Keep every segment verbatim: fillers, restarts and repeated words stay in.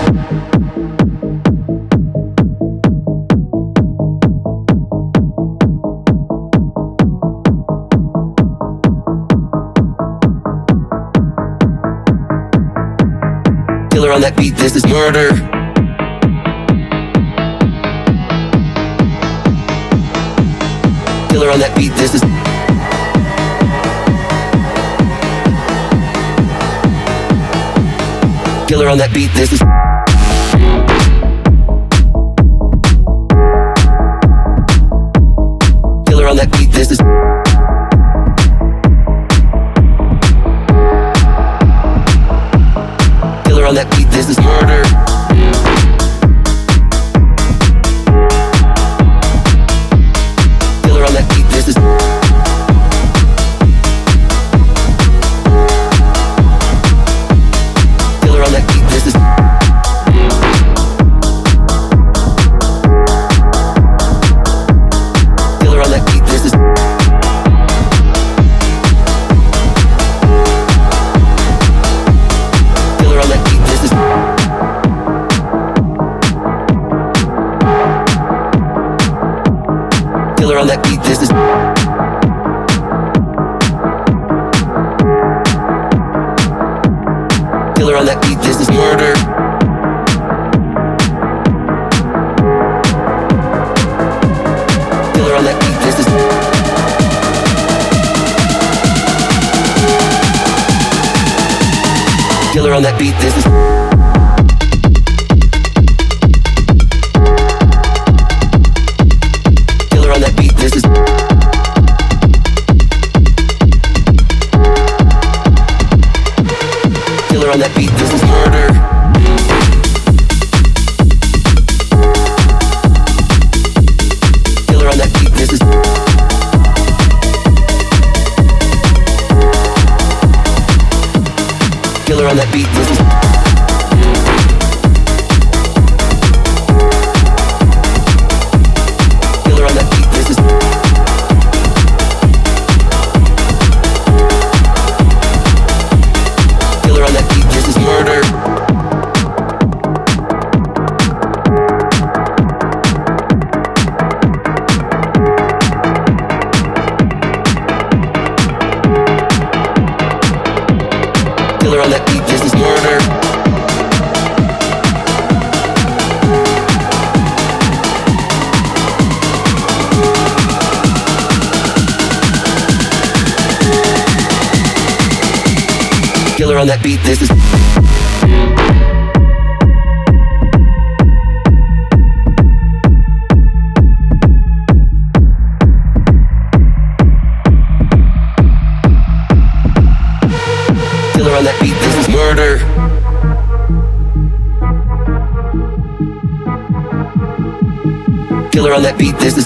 Killer on that beat, this is murder. Killer on that beat, this is Killer on that beat, this is Killer on that beat, this is Killer on that beat, this is murder. Killer on that beat, this is Killer on that beat, this is Killer on that beat, this is Killer on that beat, this is Killer on that beat, this is Killer on that beat, this is murder. Killer on that beat, this is Killer on that beat, this is Killer on that beat, this is Killer on that beat, this is murder. Killer on that beat, this is Killer on that beat, this is Killer on that beat, this is Killer on that beat, this is murder. Killer on that beat, this is murder. Killer on that beat, this is Killer on that beat, this is murder. Killer on that beat, this is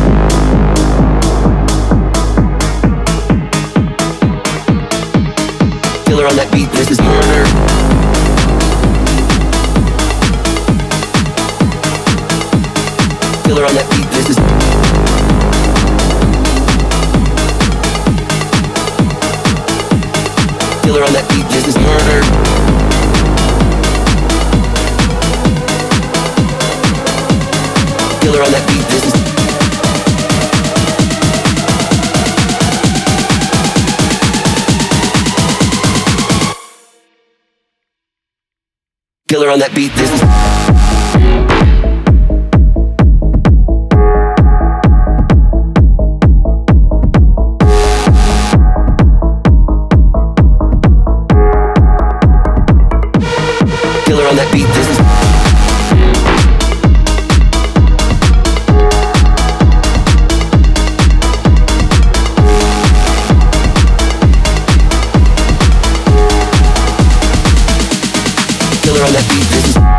Killer on that beat, this is murder. Killer on that beat, this is Killer on that beat, this is murder. Killer on that beat, this is Killer on that beat, this is Killer on that beat, this is Killer on that beat, this is